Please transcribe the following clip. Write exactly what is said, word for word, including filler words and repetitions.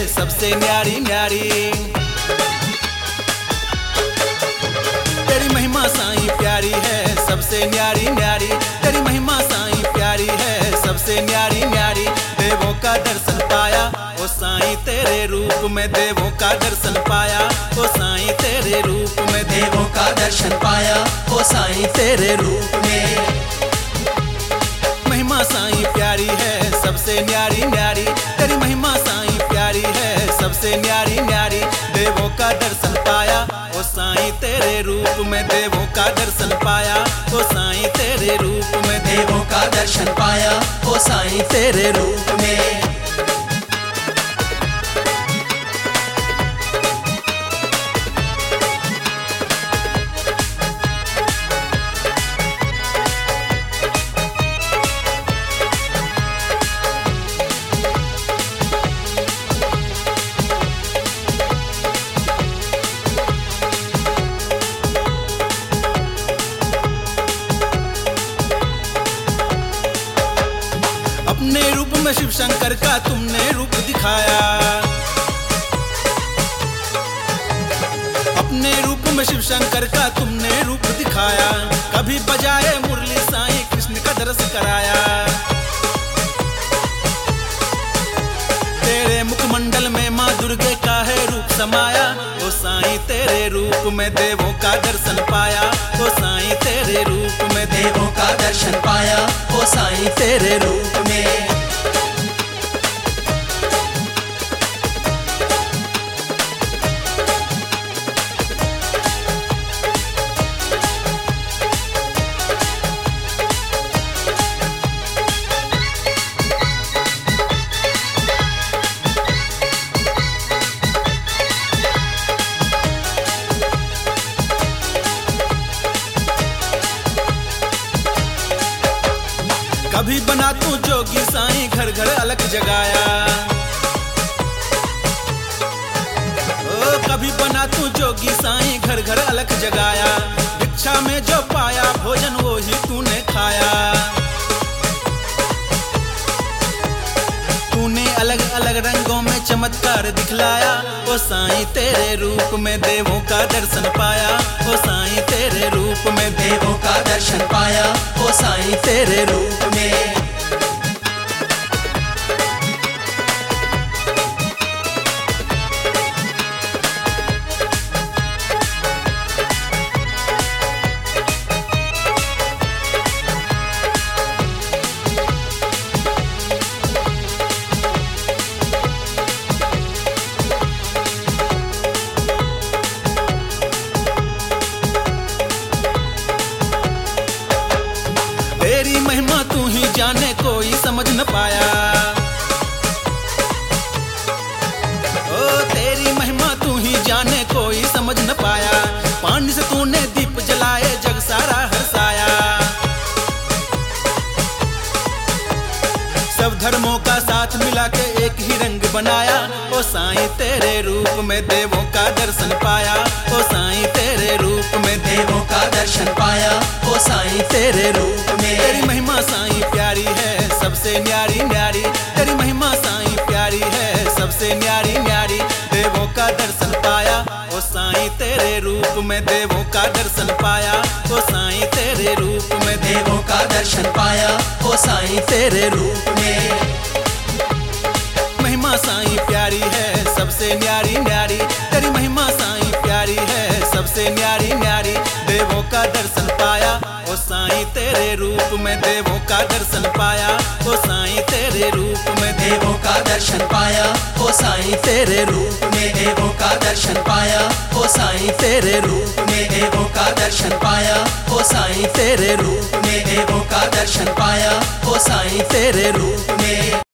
सबसे न्यारी न्यारी। तेरी महिमा साईं प्यारी है सबसे न्यारी न्यारी। तेरी महिमा साईं प्यारी है सबसे न्यारी न्यारी। देवों का दर्शन पाया ओ साईं तेरे रूप में, देवों का दर्शन पाया ओ साईं तेरे रूप में, देवों का दर्शन पाया ओ साईं तेरे रूप में। महिमा साईं प्यारी है सबसे न्यारी न्यारी। तेरी महिमा साईं प्यारी है सबसे न्यारी न्यारी। देवों का दर्शन पाया ओ साईं तेरे रूप में, देवों का दर्शन पाया ओ साईं तेरे रूप में, देवों का दर्शन पाया ओ साईं तेरे रूप में। अपने रूप में शिव शंकर का तुमने रूप दिखाया, अपने रूप में शिव शंकर का तुमने रूप दिखाया। कभी बजाए मुरली साईं कृष्ण का दर्श कराया। तेरे मुखमंडल में माँ दुर्गे का है रूप समाया ओ साईं तेरे रूप में, देवों का दर्शन पाया ओ साईं तेरे रूप में, देवों का दर्शन पाया ओ साईं तेरे रूप में। कभी बना तू जोगी साईं घर घर अलग जगाया। ओ कभी बना तू जोगी साईं घर घर अलग जगाया। भिक्षा में जो पाया भोजन वो ही तूने खाया। तूने अलग अलग रंगों में चमत्कार दिखलाया ओ साईं तेरे रूप में, देवों का दर्शन पाया ओ साईं तेरे रूप में, देवों का दर्शन पाया ओ साईं तेरे रूप में। तेरी महिमा तू ही जाने कोई समझ न पाया। ओ तेरी महिमा तू ही जाने कोई समझ न पाया। पानी से तूने दीप जलाए जग सारा हंसाया। सब धर्मों का साथ मिला के एक ही रंग बनाया ओ साईं तेरे रूप में, देवों का दर्शन पाया ओ साईं तेरे रूप में, देवों का दर्शन पाया ओ साईं तेरे रूप में। तेरी महिमा साईं प्यारी है सबसे न्यारी न्यारी। तेरी महिमा साईं प्यारी है सबसे न्यारी न्यारी। देवों का दर्शन पाया ओ साईं तेरे रूप में, देवों का दर्शन पाया ओ साईं तेरे रूप में, देवों का दर्शन पाया ओ साईं तेरे रूप में। महिमा साईं प्यारी है सबसे न्यारी न्यारी। तेरी महिमा साईं प्यारी है सबसे न्यारी न्यारी। देवों का दर्शन पाया ओ साईं तेरे रूप में, देवों का दर्शन पाया ओ साईं तेरे रूप में, देवों का दर्शन पाया ओ साईं तेरे रूप में, देवों का दर्शन पाया ओ साईं तेरे रूप में, देवों का दर्शन पाया ओ साईं तेरे रूप में, देवों का दर्शन पाया ओ साईं तेरे रूप में।